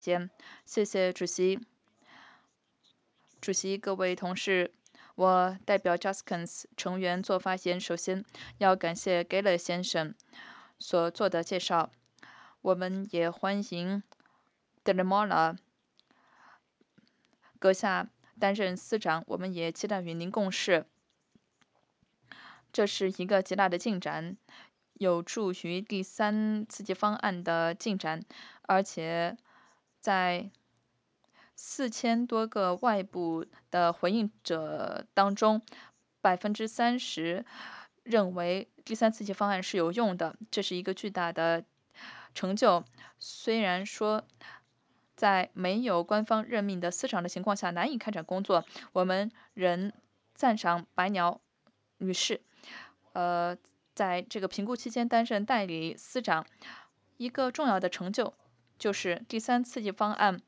间，谢谢主席。主席，各位同事，我代表 Juskins 成员做发言。首先要感谢 Gaylor 先生所做的介绍。我们也欢迎 Demola 阁下担任司长，我们也期待与您共事。这是一个极大的进展，有助于第三刺激方案的进展，而且在4000多个外部的回应者当中，30%认为第三刺激方案是有用的，这是一个巨大的成就。虽然说在没有官方任命的司长的情况下难以开展工作，我们仍赞赏白鸟女士，在这个评估期间担任代理司长。一个重要的成就就是第三刺激方案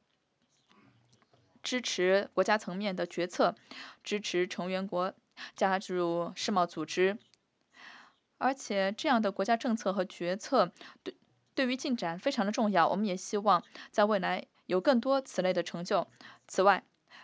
支持国家层面的决策，支持成员国加入世贸组织，而且这样的国家政策和决策对于进展非常的重要。我们也希望在未来有更多此类的成就。此外，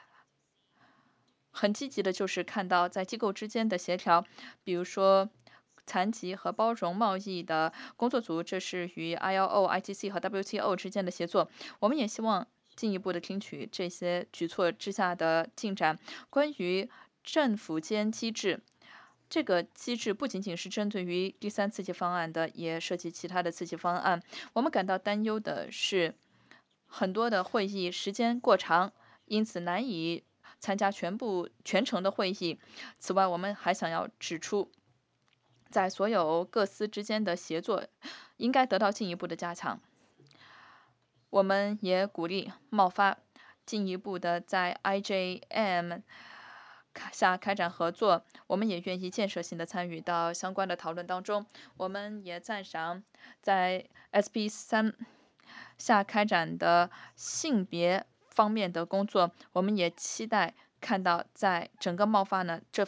很积极的就是看到在机构之间的协调，比如说残疾和包容贸易的工作组，这是与 ILO、ITC 和 WTO 之间的协作。我们也希望进一步的听取这些举措之下的进展。关于政府间机制，这个机制不仅仅是针对于第三刺激方案的，也涉及其他的刺激方案。我们感到担忧的是，很多的会议时间过长，因此难以参加全程的会议。此外，我们还想要指出，在所有各司之间的协作应该得到进一步的加强。我们也鼓励贸发进一步的在 IJM 下开展合作，我们也愿意建设性的参与到相关的讨论当中。我们也赞赏在 SP3下开展的性别方面的工作，我们也期待看到在整个贸发呢这